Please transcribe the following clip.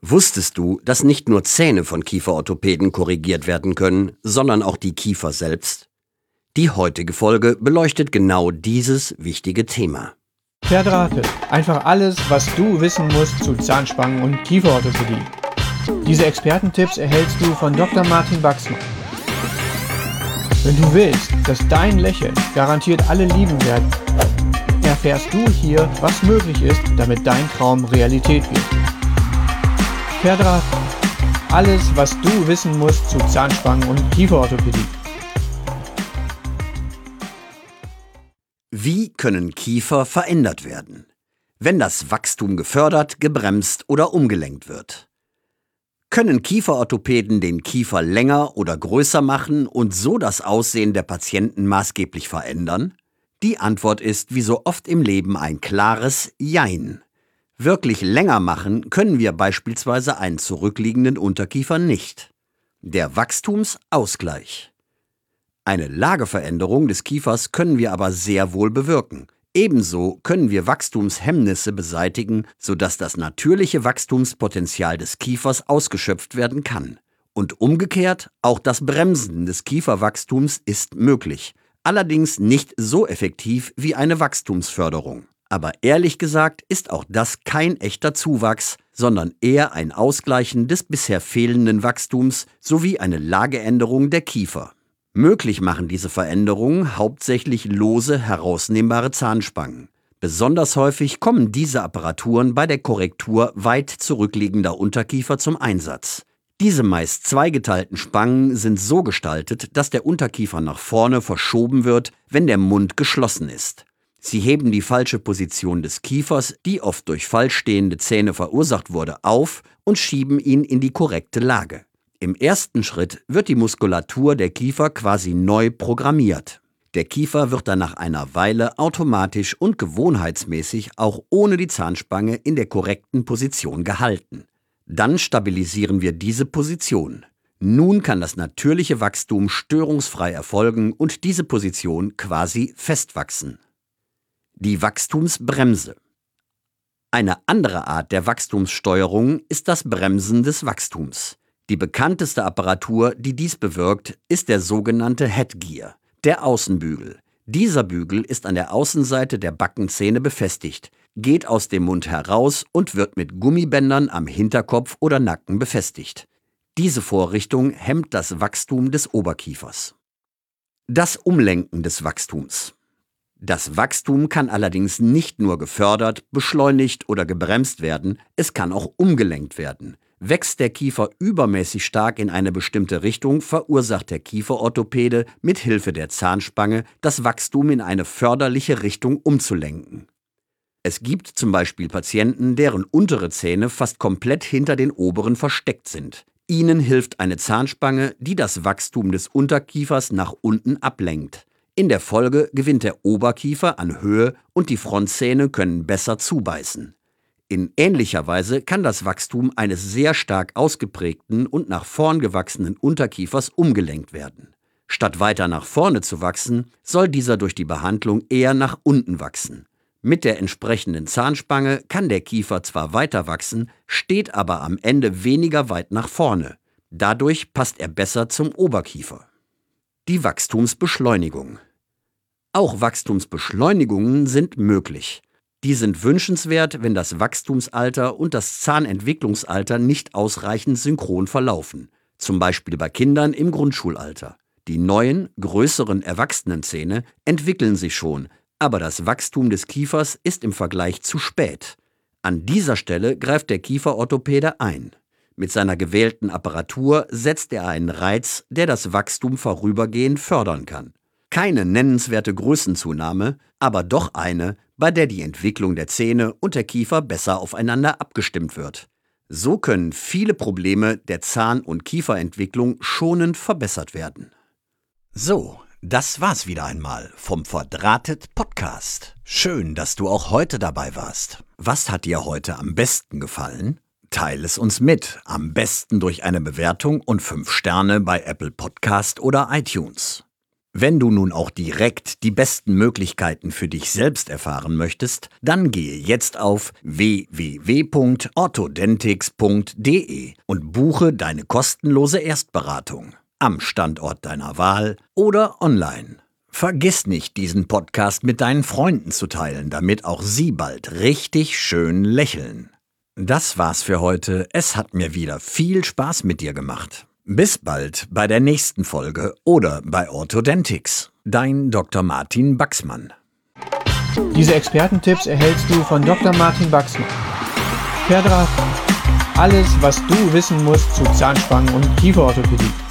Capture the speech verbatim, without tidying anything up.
Wusstest du, dass nicht nur Zähne von Kieferorthopäden korrigiert werden können, sondern auch die Kiefer selbst? Die heutige Folge beleuchtet genau dieses wichtige Thema. Verdrahtet. Einfach alles, was du wissen musst zu Zahnspangen- und Kieferorthopädie. Diese Expertentipps erhältst du von Doktor Martin Wachsmann. Wenn du willst, dass dein Lächeln garantiert alle lieben werden, erfährst du hier, was möglich ist, damit dein Traum Realität wird. Verdrahtet. Alles, was du wissen musst zu Zahnspangen- und Kieferorthopädie. Wie können Kiefer verändert werden, wenn das Wachstum gefördert, gebremst oder umgelenkt wird? Können Kieferorthopäden den Kiefer länger oder größer machen und so das Aussehen der Patienten maßgeblich verändern? Die Antwort ist wie so oft im Leben ein klares Jein. Wirklich länger machen können wir beispielsweise einen zurückliegenden Unterkiefer nicht. Der Wachstumsausgleich. Eine Lageveränderung des Kiefers können wir aber sehr wohl bewirken. Ebenso können wir Wachstumshemmnisse beseitigen, sodass das natürliche Wachstumspotenzial des Kiefers ausgeschöpft werden kann. Und umgekehrt, auch das Bremsen des Kieferwachstums ist möglich. Allerdings nicht so effektiv wie eine Wachstumsförderung. Aber ehrlich gesagt ist auch das kein echter Zuwachs, sondern eher ein Ausgleichen des bisher fehlenden Wachstums sowie eine Lageänderung der Kiefer. Möglich machen diese Veränderungen hauptsächlich lose herausnehmbare Zahnspangen. Besonders häufig kommen diese Apparaturen bei der Korrektur weit zurückliegender Unterkiefer zum Einsatz. Diese meist zweigeteilten Spangen sind so gestaltet, dass der Unterkiefer nach vorne verschoben wird, wenn der Mund geschlossen ist. Sie heben die falsche Position des Kiefers, die oft durch falsch stehende Zähne verursacht wurde, auf und schieben ihn in die korrekte Lage. Im ersten Schritt wird die Muskulatur der Kiefer quasi neu programmiert. Der Kiefer wird dann nach einer Weile automatisch und gewohnheitsmäßig auch ohne die Zahnspange in der korrekten Position gehalten. Dann stabilisieren wir diese Position. Nun kann das natürliche Wachstum störungsfrei erfolgen und diese Position quasi festwachsen. Die Wachstumsbremse. Eine andere Art der Wachstumssteuerung ist das Bremsen des Wachstums. Die bekannteste Apparatur, die dies bewirkt, ist der sogenannte Headgear, der Außenbügel. Dieser Bügel ist an der Außenseite der Backenzähne befestigt, geht aus dem Mund heraus und wird mit Gummibändern am Hinterkopf oder Nacken befestigt. Diese Vorrichtung hemmt das Wachstum des Oberkiefers. Das Umlenken des Wachstums. Das Wachstum kann allerdings nicht nur gefördert, beschleunigt oder gebremst werden, es kann auch umgelenkt werden. Wächst der Kiefer übermäßig stark in eine bestimmte Richtung, verursacht der Kieferorthopäde mit Hilfe der Zahnspange das Wachstum in eine förderliche Richtung umzulenken. Es gibt zum Beispiel Patienten, deren untere Zähne fast komplett hinter den oberen versteckt sind. Ihnen hilft eine Zahnspange, die das Wachstum des Unterkiefers nach unten ablenkt. In der Folge gewinnt der Oberkiefer an Höhe und die Frontzähne können besser zubeißen. In ähnlicher Weise kann das Wachstum eines sehr stark ausgeprägten und nach vorn gewachsenen Unterkiefers umgelenkt werden. Statt weiter nach vorne zu wachsen, soll dieser durch die Behandlung eher nach unten wachsen. Mit der entsprechenden Zahnspange kann der Kiefer zwar weiter wachsen, steht aber am Ende weniger weit nach vorne. Dadurch passt er besser zum Oberkiefer. Die Wachstumsbeschleunigung. Auch Wachstumsbeschleunigungen sind möglich. Die sind wünschenswert, wenn das Wachstumsalter und das Zahnentwicklungsalter nicht ausreichend synchron verlaufen, zum Beispiel bei Kindern im Grundschulalter. Die neuen, größeren Erwachsenenzähne entwickeln sich schon, aber das Wachstum des Kiefers ist im Vergleich zu spät. An dieser Stelle greift der Kieferorthopäde ein. Mit seiner gewählten Apparatur setzt er einen Reiz, der das Wachstum vorübergehend fördern kann. Keine nennenswerte Größenzunahme, aber doch eine, bei der die Entwicklung der Zähne und der Kiefer besser aufeinander abgestimmt wird. So können viele Probleme der Zahn- und Kieferentwicklung schonend verbessert werden. So, das war's wieder einmal vom Verdrahtet Podcast. Schön, dass du auch heute dabei warst. Was hat dir heute am besten gefallen? Teile es uns mit, am besten durch eine Bewertung und fünf Sterne bei Apple Podcast oder iTunes. Wenn du nun auch direkt die besten Möglichkeiten für dich selbst erfahren möchtest, dann gehe jetzt auf w w w punkt orthodentix punkt d e und buche deine kostenlose Erstberatung am Standort deiner Wahl oder online. Vergiss nicht, diesen Podcast mit deinen Freunden zu teilen, damit auch sie bald richtig schön lächeln. Das war's für heute. Es hat mir wieder viel Spaß mit dir gemacht. Bis bald bei der nächsten Folge oder bei Orthodentix. Dein Doktor Martin Baxmann. Diese Expertentipps erhältst du von Doktor Martin Baxmann. Per Draht. Alles, was du wissen musst zu Zahnspangen und Kieferorthopädie.